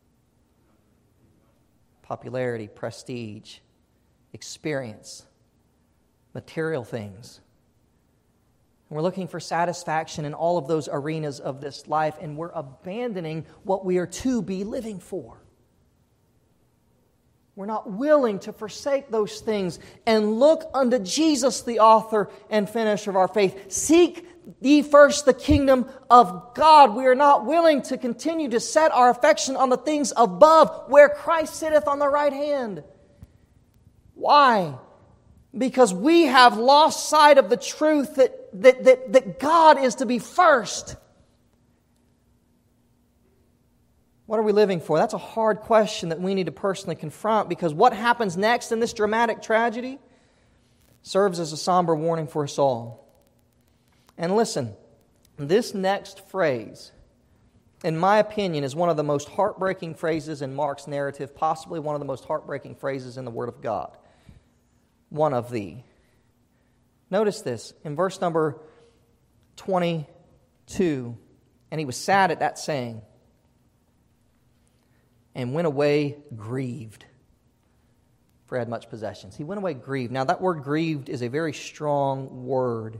Popularity, prestige, experience, material things. We're looking for satisfaction in all of those arenas of this life, and we're abandoning what we are to be living for. We're not willing to forsake those things and look unto Jesus, the author and finisher of our faith. Seek ye first the kingdom of God. We are not willing to continue to set our affection on the things above, where Christ sitteth on the right hand. Why? Because we have lost sight of the truth that, that, that, that God is to be first. What are we living for? That's a hard question that we need to personally confront, because what happens next in this dramatic tragedy serves as a somber warning for us all. And listen, this next phrase, in my opinion, is one of the most heartbreaking phrases in Mark's narrative, possibly one of the most heartbreaking phrases in the Word of God. One of the. Notice this, in verse number twenty-two, and he was sad at that saying, and went away grieved, for he had much possessions. He went away grieved. Now that word grieved is a very strong word.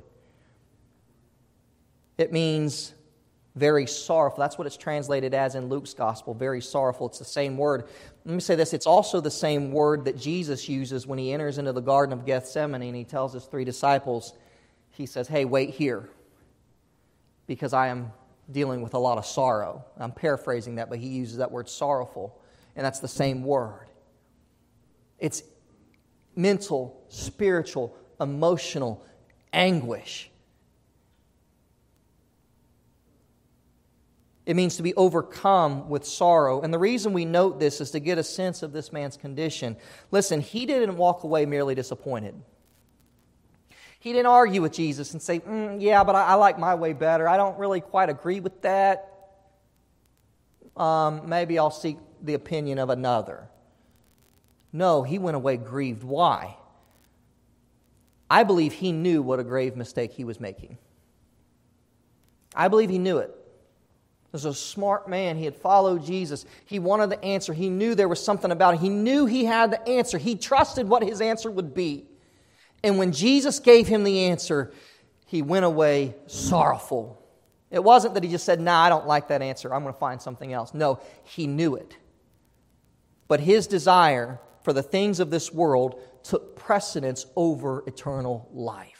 It means very sorrowful. That's what it's translated as in Luke's gospel, very sorrowful. It's the same word. Let me say this, it's also the same word that Jesus uses when He enters into the Garden of Gethsemane and He tells His three disciples, He says, hey, wait here. because I am dealing with a lot of sorrow. I'm paraphrasing that, but he uses that word sorrowful, and that's the same word. It's mental, spiritual, emotional anguish. It means to be overcome with sorrow. And the reason we note this is to get a sense of this man's condition. Listen, he didn't walk away merely disappointed. He didn't argue with Jesus and say, mm, yeah, but I, I like my way better. I don't really quite agree with that. Um, maybe I'll seek the opinion of another. No, he went away grieved. Why? I believe he knew what a grave mistake he was making. I believe he knew it. He was a smart man. He had followed Jesus. He wanted the answer. He knew there was something about it. He knew he had the answer. He trusted what his answer would be. And when Jesus gave him the answer, he went away sorrowful. It wasn't that he just said, nah, I don't like that answer. I'm going to find something else. No, he knew it. But his desire for the things of this world took precedence over eternal life.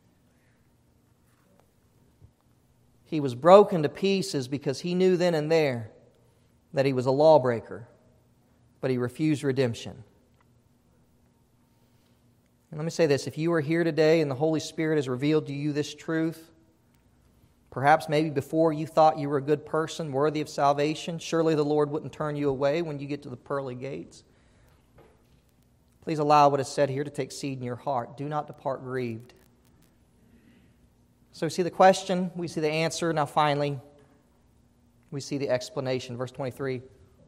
He was broken to pieces because he knew then and there that he was a lawbreaker, but he refused redemption. And let me say this, if you are here today and the Holy Spirit has revealed to you this truth, perhaps maybe before you thought you were a good person, worthy of salvation, surely the Lord wouldn't turn you away when you get to the pearly gates. Please allow what is said here to take seed in your heart. Do not depart grieved. So we see the question, we see the answer. Now finally, we see the explanation. Verse twenty-three.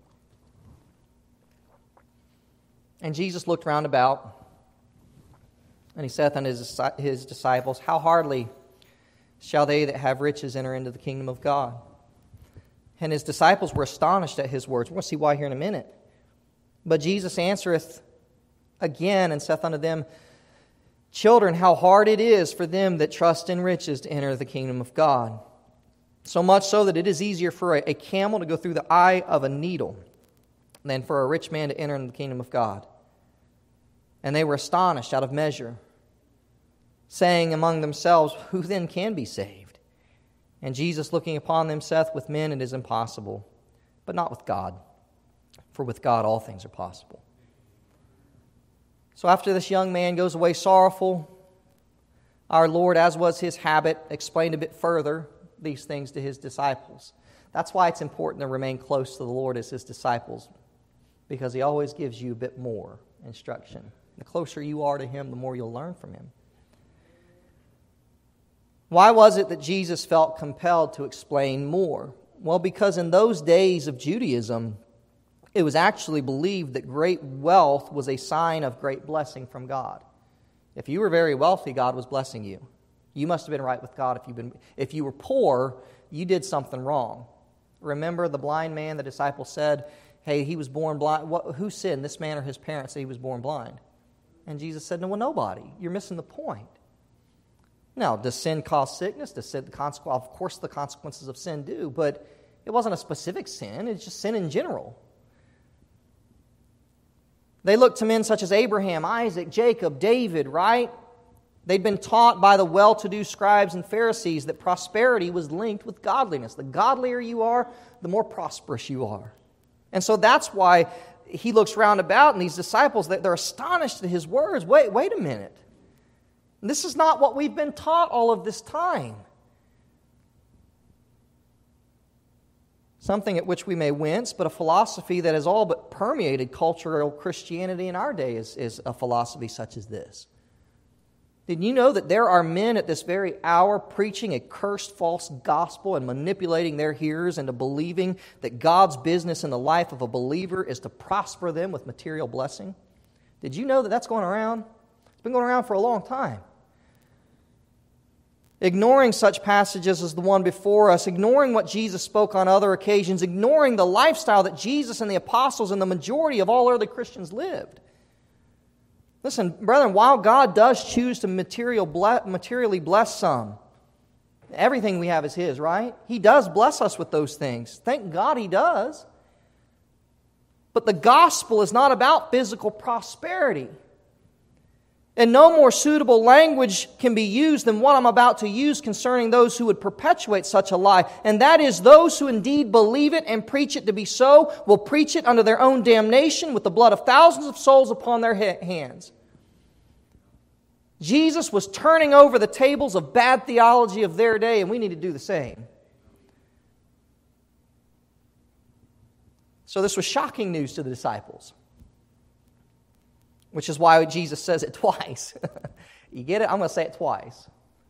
And Jesus looked round about, and he saith unto his, his disciples, how hardly shall they that have riches enter into the kingdom of God? And his disciples were astonished at his words. We'll see why here in a minute. But Jesus answereth again and saith unto them, children, how hard it is for them that trust in riches to enter the kingdom of God. So much so that it is easier for a, a camel to go through the eye of a needle than for a rich man to enter into the kingdom of God. And they were astonished out of measure, saying among themselves, who then can be saved? And Jesus, looking upon them, saith, with men it is impossible, but not with God. For with God all things are possible. So after this young man goes away sorrowful, our Lord, as was his habit, explained a bit further these things to his disciples. That's why it's important to remain close to the Lord as his disciples, because he always gives you a bit more instruction. The closer you are to him, the more you'll learn from him. Why was it that Jesus felt compelled to explain more? Well, because in those days of Judaism, it was actually believed that great wealth was a sign of great blessing from God. If you were very wealthy, God was blessing you. You must have been right with God. If you've been, if you were poor, you did something wrong. Remember the blind man, the disciple said, hey, he was born blind. What, who sinned, this man or his parents, that he was born blind? And Jesus said, no, well, nobody. You're missing the point. Now, does sin cause sickness? Does sin, the consequence, of course the consequences of sin do, but it wasn't a specific sin. It's just sin in general. They looked to men such as Abraham, Isaac, Jacob, David, right? They'd been taught by the well-to-do scribes and Pharisees that prosperity was linked with godliness. The godlier you are, the more prosperous you are. And so that's why he looks round about, and these disciples, they're astonished at his words. Wait, wait a minute. This is not what we've been taught all of this time. Something at which we may wince, but a philosophy that has all but permeated cultural Christianity in our day is, is a philosophy such as this. Did you know that there are men at this very hour preaching a cursed false gospel and manipulating their hearers into believing that God's business in the life of a believer is to prosper them with material blessing? Did you know that that's going around? It's been going around for a long time. Ignoring such passages as the one before us, ignoring what Jesus spoke on other occasions, ignoring the lifestyle that Jesus and the apostles and the majority of all early Christians lived. Listen, brethren, while God does choose to material ble- materially bless some, everything we have is His, right? He does bless us with those things. Thank God He does. But the gospel is not about physical prosperity. And no more suitable language can be used than what I'm about to use concerning those who would perpetuate such a lie. And that is, those who indeed believe it and preach it to be so will preach it under their own damnation with the blood of thousands of souls upon their hands. Jesus was turning over the tables of bad theology of their day, and we need to do the same. So this was shocking news to the disciples, which is why Jesus says it twice. You get it? I'm going to say it twice.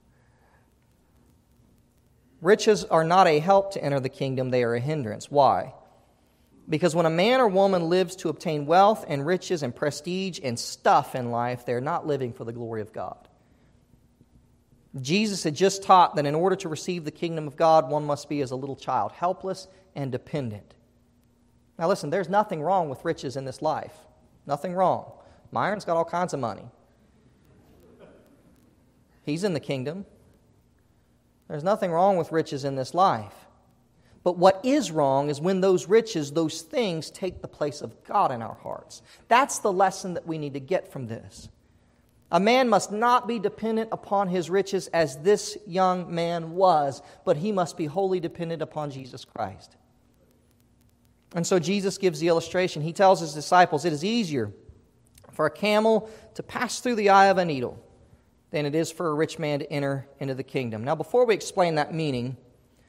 Riches are not a help to enter the kingdom, they are a hindrance. Why? Because when a man or woman lives to obtain wealth and riches and prestige and stuff in life, they're not living for the glory of God. Jesus had just taught that in order to receive the kingdom of God, one must be as a little child, helpless and dependent. Now listen, there's nothing wrong with riches in this life. Nothing wrong. Myron's got all kinds of money. He's in the kingdom. There's nothing wrong with riches in this life. But what is wrong is when those riches, those things, take the place of God in our hearts. That's the lesson that we need to get from this. A man must not be dependent upon his riches as this young man was, but he must be wholly dependent upon Jesus Christ. And so Jesus gives the illustration. He tells his disciples, it is easier for a camel to pass through the eye of a needle than it is for a rich man to enter into the kingdom. Now, before we explain that meaning,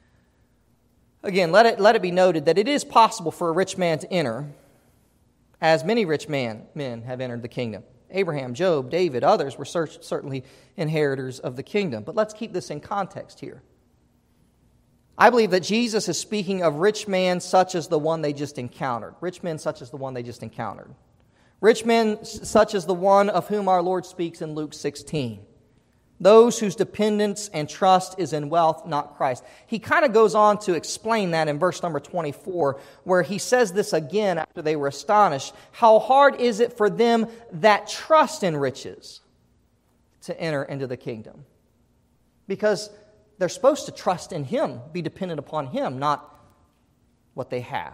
again, let it, let it be noted that it is possible for a rich man to enter, as many rich man, men have entered the kingdom. Abraham, Job, David, others were certainly inheritors of the kingdom. But let's keep this in context here. I believe that Jesus is speaking of rich men such as the one they just encountered. Rich men such as the one they just encountered. Rich men such as the one of whom our Lord speaks in Luke sixteen. Those whose dependence and trust is in wealth, not Christ. He kind of goes on to explain that in verse number twenty-four, where he says this again after they were astonished. How hard is it for them that trust in riches to enter into the kingdom? Because they're supposed to trust in Him, be dependent upon Him, not what they have.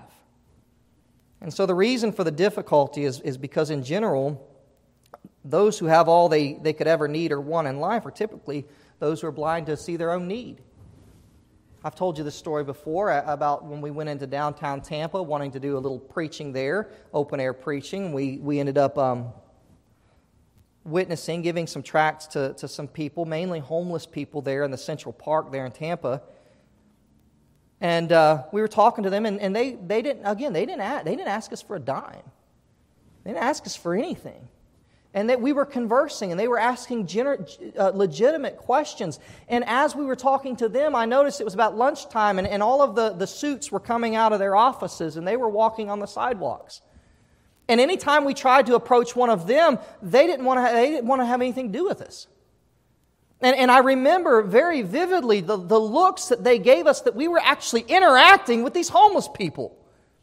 And so the reason for the difficulty is, is because in general, those who have all they, they could ever need or want in life are typically those who are blind to see their own need. I've told you this story before about when we went into downtown Tampa wanting to do a little preaching there, open air preaching. We we ended up um, witnessing, giving some tracts to, to some people, mainly homeless people there in the Central Park there in Tampa. And uh, we were talking to them, and, and they, they didn't, again, they didn't, ask, they didn't ask us for a dime. They didn't ask us for anything. And that we were conversing, and they were asking gener- uh, legitimate questions. And as we were talking to them, I noticed it was about lunchtime, and, and all of the, the suits were coming out of their offices, and they were walking on the sidewalks. And anytime we tried to approach one of them, they didn't want to, ha- they didn't want to have anything to do with us. And, and I remember very vividly the, the looks that they gave us that we were actually interacting with these homeless people.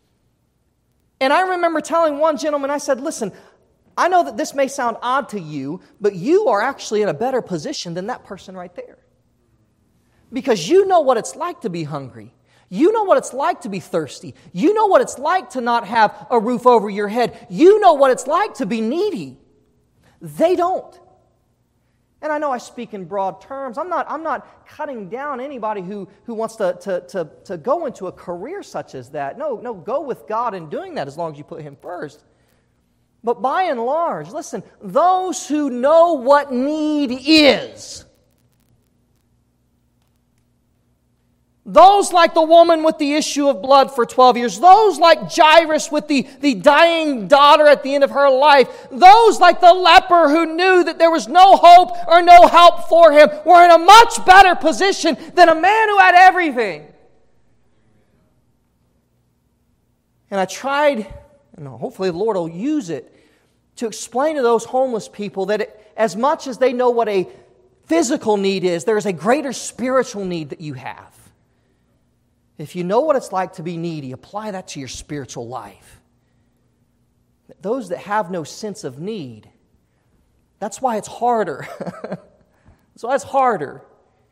And I remember telling one gentleman, I said, listen, I know that this may sound odd to you, but you are actually in a better position than that person right there. Because you know what it's like to be hungry. You know what it's like to be thirsty. You know what it's like to not have a roof over your head. You know what it's like to be needy. They don't. And I know I speak in broad terms. I'm not, I'm not cutting down anybody who, who wants to, to, to, to go into a career such as that. No, no, go with God in doing that as long as you put Him first. But by and large, listen, those who know what need is, those like the woman with the issue of blood for twelve years, those like Jairus with the, the dying daughter at the end of her life, those like the leper who knew that there was no hope or no help for him, were in a much better position than a man who had everything. And I tried, and hopefully the Lord will use it, to explain to those homeless people that it, as much as they know what a physical need is, there is a greater spiritual need that you have. If you know what it's like to be needy, apply that to your spiritual life. Those that have no sense of need, that's why it's harder. That's why it's harder.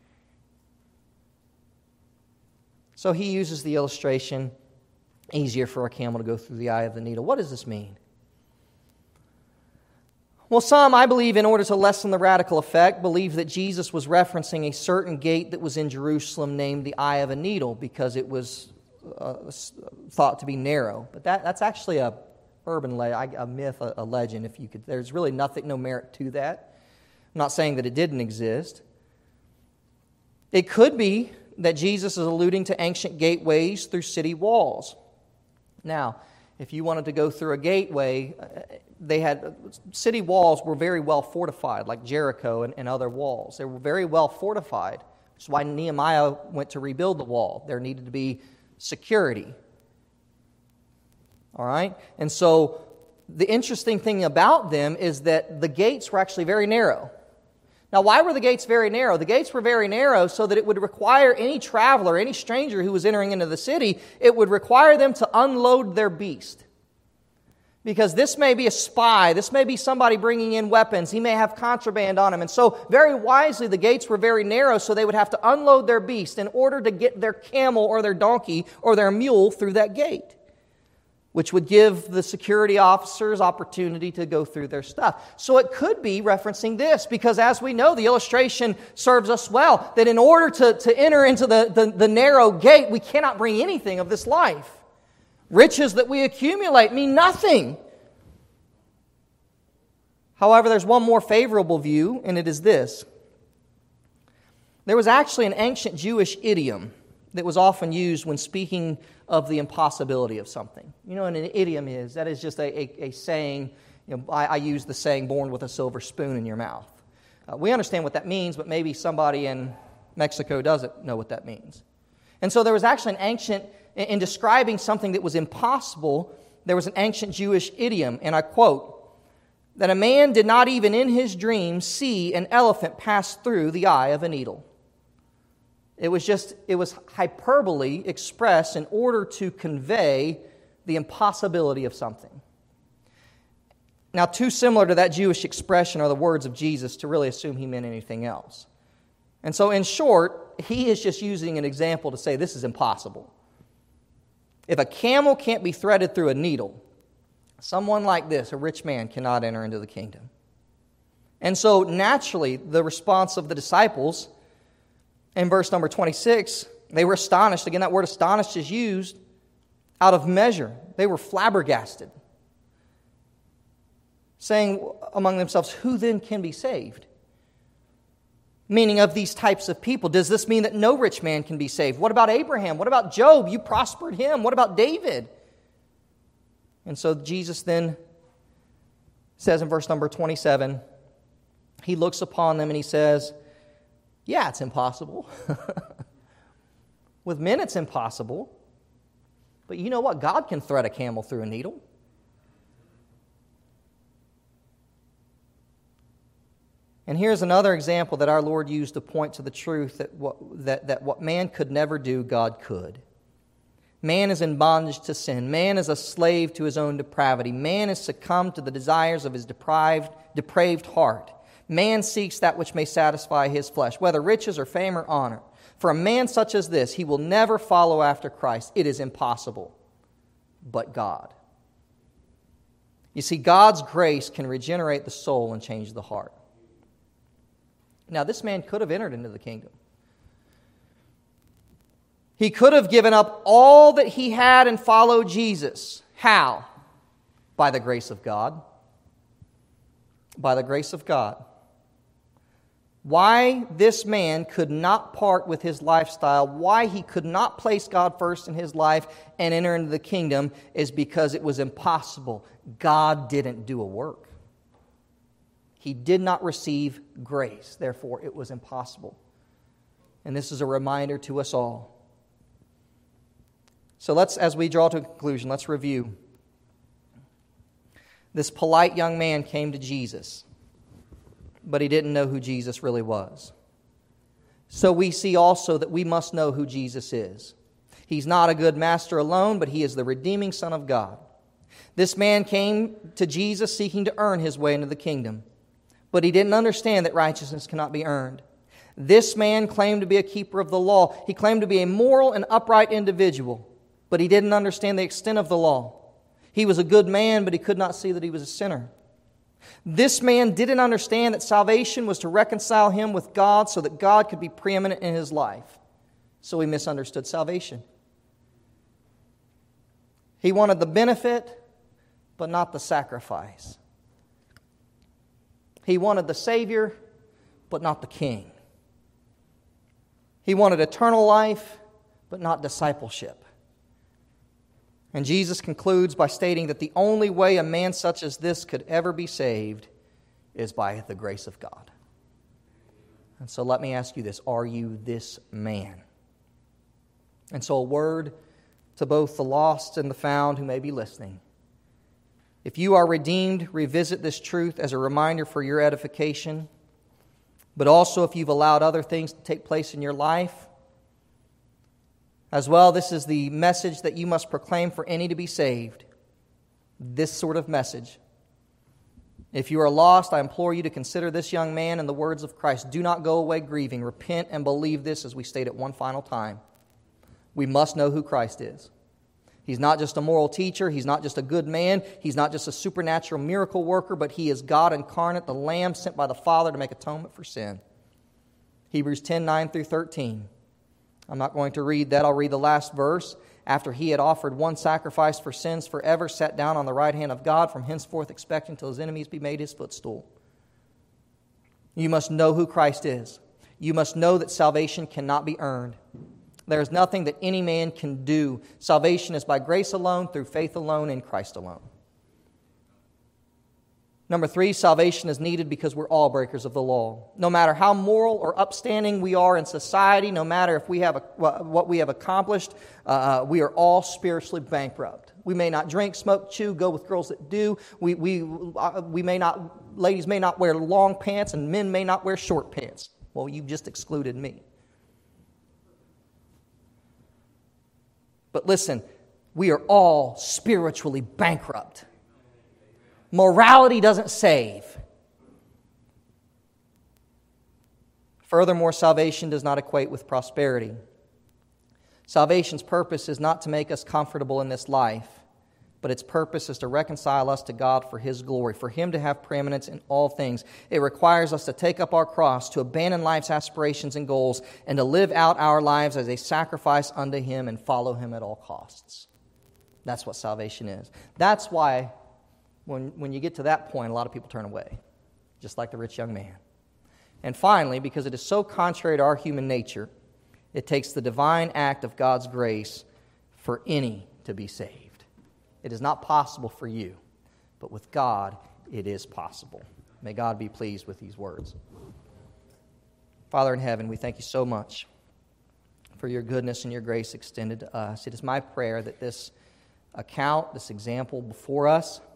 So he uses the illustration, easier for a camel to go through the eye of the needle. What does this mean? Well, some, I believe, in order to lessen the radical effect, believe that Jesus was referencing a certain gate that was in Jerusalem named the Eye of a Needle because it was uh, thought to be narrow. But that, that's actually a urban le- a myth, a, a legend, if you could. There's really nothing, no merit to that. I'm not saying that it didn't exist. It could be that Jesus is alluding to ancient gateways through city walls. Now, if you wanted to go through a gateway, they had city walls were very well fortified, like Jericho and, and other walls. They were very well fortified, which is why Nehemiah went to rebuild the wall. There needed to be security. All right? And so the interesting thing about them is that the gates were actually very narrow. Now, why were the gates very narrow? The gates were very narrow so that it would require any traveler, any stranger who was entering into the city, it would require them to unload their beast. Because this may be a spy, this may be somebody bringing in weapons, he may have contraband on him. And so, very wisely, the gates were very narrow so they would have to unload their beast in order to get their camel or their donkey or their mule through that gate, which would give the security officers opportunity to go through their stuff. So it could be referencing this, because as we know, the illustration serves us well, that in order to, to enter into the, the, the narrow gate, we cannot bring anything of this life. Riches that we accumulate mean nothing. However, there's one more favorable view, and it is this. There was actually an ancient Jewish idiom that was often used when speaking of the impossibility of something. You know what an idiom is? That is just a, a, a saying. You know, I, I use the saying, born with a silver spoon in your mouth. Uh, we understand what that means, but maybe somebody in Mexico doesn't know what that means. And so there was actually an ancient, in, in describing something that was impossible, there was an ancient Jewish idiom, and I quote, that a man did not even in his dreams see an elephant pass through the eye of a needle. It was just, it was hyperbole expressed in order to convey the impossibility of something. Now, too similar to that Jewish expression are the words of Jesus to really assume he meant anything else. And so, in short, he is just using an example to say this is impossible. If a camel can't be threaded through a needle, someone like this, a rich man, cannot enter into the kingdom. And so, naturally, the response of the disciples in verse number twenty-six, they were astonished. Again, that word astonished is used out of measure. They were flabbergasted, saying among themselves, who then can be saved? Meaning of these types of people. Does this mean that no rich man can be saved? What about Abraham? What about Job? You prospered him. What about David? And so Jesus then says in verse number twenty-seven, he looks upon them and he says, yeah, it's impossible. With men, it's impossible. But you know what? God can thread a camel through a needle. And here's another example that our Lord used to point to the truth that what, that, that what man could never do, God could. Man is in bondage to sin. Man is a slave to his own depravity. Man has succumbed to the desires of his deprived, depraved heart. Man seeks that which may satisfy his flesh, whether riches or fame or honor. For a man such as this, he will never follow after Christ. It is impossible. But God. You see, God's grace can regenerate the soul and change the heart. Now, this man could have entered into the kingdom. He could have given up all that he had and followed Jesus. How? By the grace of God. By the grace of God. Why this man could not part with his lifestyle, why he could not place God first in his life and enter into the kingdom is because it was impossible. God didn't do a work. He did not receive grace. Therefore, it was impossible. And this is a reminder to us all. So let's, as we draw to a conclusion, let's review. This polite young man came to Jesus, but he didn't know who Jesus really was. So we see also that we must know who Jesus is. He's not a good master alone, but he is the redeeming Son of God. This man came to Jesus seeking to earn his way into the kingdom, but he didn't understand that righteousness cannot be earned. This man claimed to be a keeper of the law. He claimed to be a moral and upright individual, but he didn't understand the extent of the law. He was a good man, but he could not see that he was a sinner. This man didn't understand that salvation was to reconcile him with God so that God could be preeminent in his life. So he misunderstood salvation. He wanted the benefit, but not the sacrifice. He wanted the Savior, but not the King. He wanted eternal life, but not discipleship. And Jesus concludes by stating that the only way a man such as this could ever be saved is by the grace of God. And so let me ask you this: are you this man? And so a word to both the lost and the found who may be listening. If you are redeemed, revisit this truth as a reminder for your edification. But also if you've allowed other things to take place in your life, as well, this is the message that you must proclaim for any to be saved. This sort of message. If you are lost, I implore you to consider this young man and the words of Christ. Do not go away grieving. Repent and believe this, as we state it one final time. We must know who Christ is. He's not just a moral teacher. He's not just a good man. He's not just a supernatural miracle worker, but He is God incarnate, the Lamb sent by the Father to make atonement for sin. Hebrews ten, nine through thirteen. I'm not going to read that. I'll read the last verse. After He had offered one sacrifice for sins forever, sat down on the right hand of God, from henceforth expecting till His enemies be made His footstool. You must know who Christ is. You must know that salvation cannot be earned. There is nothing that any man can do. Salvation is by grace alone, through faith alone, in Christ alone. Number three, salvation is needed because we're all breakers of the law. No matter how moral or upstanding we are in society, no matter if we have a, what we have accomplished, uh, we are all spiritually bankrupt. We may not drink, smoke, chew, go with girls that do. We we uh, we may not. Ladies may not wear long pants, and men may not wear short pants. Well, you've just excluded me. But listen, we are all spiritually bankrupt. Morality doesn't save. Furthermore, salvation does not equate with prosperity. Salvation's purpose is not to make us comfortable in this life, but its purpose is to reconcile us to God for His glory, for Him to have preeminence in all things. It requires us to take up our cross, to abandon life's aspirations and goals, and to live out our lives as a sacrifice unto Him and follow Him at all costs. That's what salvation is. That's why when, when you get to that point, a lot of people turn away, just like the rich young man. And finally, because it is so contrary to our human nature, it takes the divine act of God's grace for any to be saved. It is not possible for you, but with God it is possible. May God be pleased with these words. Father in heaven, we thank you so much for your goodness and your grace extended to us. It is my prayer that this account, this example before us,